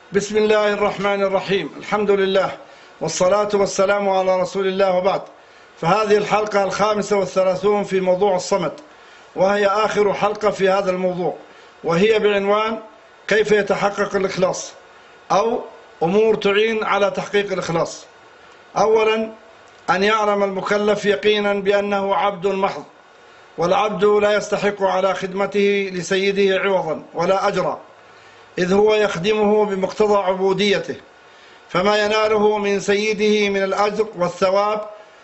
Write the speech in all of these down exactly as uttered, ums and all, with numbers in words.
بسم الله الرحمن الرحيم. الحمد لله والصلاة والسلام على رسول الله، وبعد. فهذه الحلقة الخامسة والثلاثون في موضوع الصمد، وهي آخر حلقة في هذا الموضوع، وهي بعنوان كيف يتحقق الإخلاص، أو أمور تعين على تحقيق الإخلاص. أولا، أن يعلم المكلف يقينا بأنه عبد محض، والعبد لا يستحق على خدمته لسيده عوضا ولا أجرا، إذ هو يخدمه بمقتضى عبوديته، فما يناله من سيده من الأجر والثواب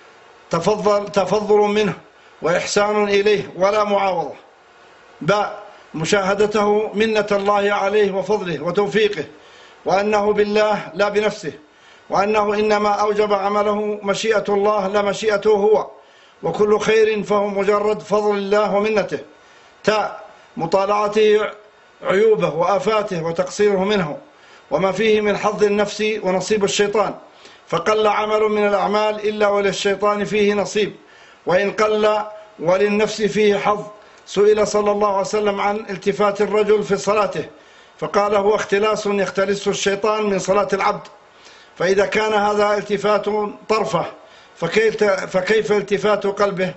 تفضل, تفضل منه وإحسان إليه ولا معاوضة. باء مشاهدته منة الله عليه وفضله وتوفيقه، وأنه بالله لا بنفسه، وأنه إنما أوجب عمله مشيئة الله لا مشيئته هو، وكل خير فهو مجرد فضل الله ومنته. تاء مطالعته عيوبه وآفاته وتقصيره منه، وما فيه من حظ النفس ونصيب الشيطان، فقل عمل من الأعمال إلا وللشيطان فيه نصيب، وإن قل وللنفس فيه حظ. سئل صلى الله عليه وسلم عن التفات الرجل في صلاته، فقال هو اختلاس يختلسه الشيطان من صلاة العبد، فإذا كان هذا التفات طرفه فكيف, فكيف التفات قلبه؟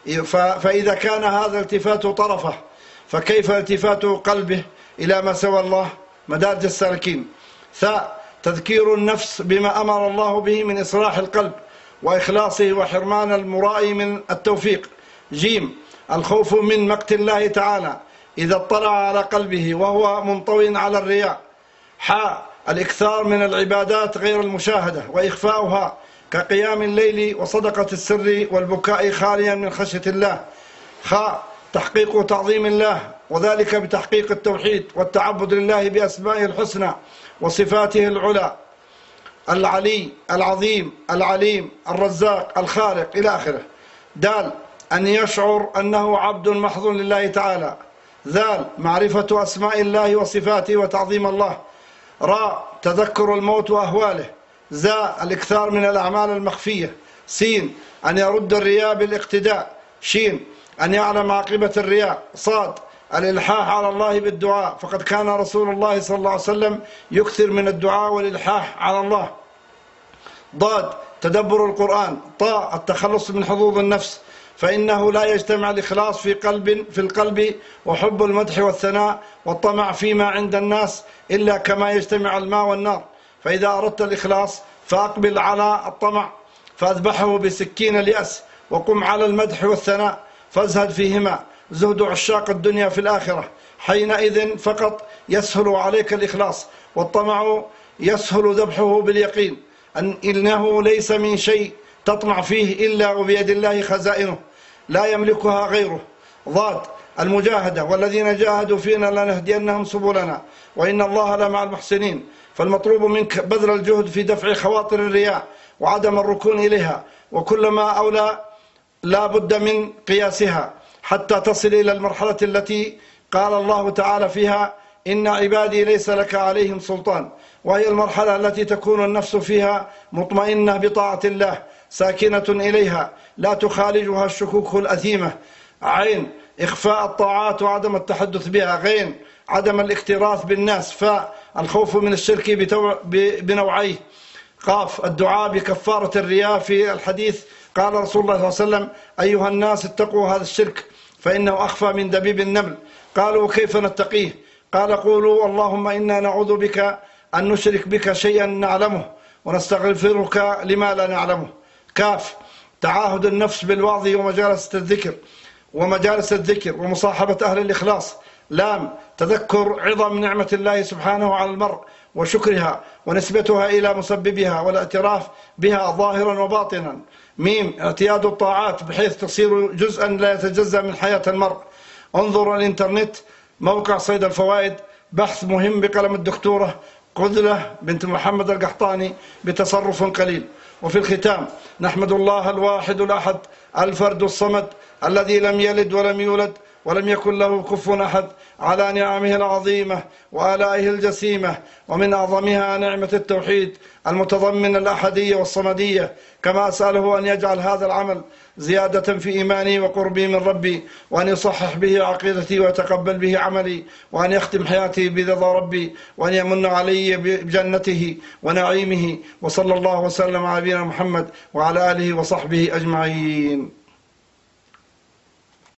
فإذا كان هذا التفات طرفه فكيف التفات قلبه إلى ما سوى الله؟ مدارج السالكين. ثاء تذكير النفس بما أمر الله به من إصلاح القلب وإخلاصه وحرمان المرائي من التوفيق. جيم الخوف من مقت الله تعالى إذا اطلع على قلبه وهو منطوي على الرياء. حاء الإكثار من العبادات غير المشاهدة وإخفاؤها، كقيام الليل وصدقة السر والبكاء خاليا من خشية الله. خاء تحقيق تعظيم الله، وذلك بتحقيق التوحيد والتعبد لله بأسمائه الحسنى وصفاته العلى، العلي العظيم العليم الرزاق الخالق إلى آخره. دال أن يشعر أنه عبد محض لله تعالى. ذال معرفة أسماء الله وصفاته وتعظيم الله. راء تذكر الموت وأهواله. زاء الإكثار من الأعمال المخفية. سين أن يرد الرياء بالاقتداء. شين أن يعلم عاقبة الرياء. صاد الإلحاح على الله بالدعاء، فقد كان رسول الله صلى الله عليه وسلم يكثر من الدعاء والإلحاح على الله. ضاد تدبر القرآن. طاء التخلص من حظوظ النفس، فإنه لا يجتمع الإخلاص في قلب في القلب وحب المدح والثناء والطمع فيما عند الناس إلا كما يجتمع الماء والنار. فإذا أردت الإخلاص فأقبل على الطمع فأذبحه بسكين اليأس، وقم على المدح والثناء فازهد فيهما، زهد عشاق الدنيا في الآخرة. حينئذ فقط يسهل عليك الإخلاص، والطمع يسهل ذبحه باليقين أن إنه ليس من شيء تطمع فيه إلا وبيد الله خزائنه لا يملكها غيره. ضاد المجاهدة، والذين جاهدوا فينا لنهدينهم سبلنا وإن الله لمع المحسنين. فالمطلوب منك بذل الجهد في دفع خواطر الرياء وعدم الركون إليها، وكلما أولى لا بد من قياسها حتى تصل إلى المرحلة التي قال الله تعالى فيها إن عبادي ليس لك عليهم سلطان، وهي المرحلة التي تكون النفس فيها مطمئنة بطاعة الله ساكنة إليها لا تخالجها الشكوك الأثيمة. عين إخفاء الطاعات وعدم التحدث بها. غين عدم الاكتراث بالناس. فاء الخوف من الشرك بنوعيه. قاف الدعاء بكفارة الرياء. في الحديث قال رسول الله صلى الله عليه وسلم أيها الناس اتقوا هذا الشرك فإنه أخفى من دبيب النمل. قالوا كيف نتقيه؟ قال قولوا اللهم إنا نعوذ بك أن نشرك بك شيئا نعلمه ونستغفرك لما لا نعلمه. كاف تعاهد النفس بالوعظ ومجالس الذكر ومجالس الذكر ومصاحبة أهل الإخلاص. لام تذكر عظم نعمة الله سبحانه على المرء وشكرها ونسبتها إلى مسببها والاعتراف بها ظاهرا وباطنا. ميم اعتياد الطاعات بحيث تصير جزءا لا يتجزأ من حياة المرء. انظر الانترنت، موقع صيد الفوائد، بحث مهم بقلم الدكتورة قذلة بنت محمد القحطاني بتصرف قليل. وفي الختام نحمد الله الواحد الأحد الفرد الصمد الذي لم يلد ولم يولد ولم يكن له كفوا أحد على نعمه العظيمة وآلائه الجسيمة، ومن أعظمها نعمة التوحيد المتضمن الأحدية والصمدية. كما أسأله أن يجعل هذا العمل زيادة في إيماني وقربي من ربي، وأن يصحح به عقيدتي ويتقبل به عملي، وأن يختم حياتي برضا ربي، وأن يمن علي بجنته ونعيمه. وصلى الله وسلم على نبينا محمد وعلى آله وصحبه أجمعين.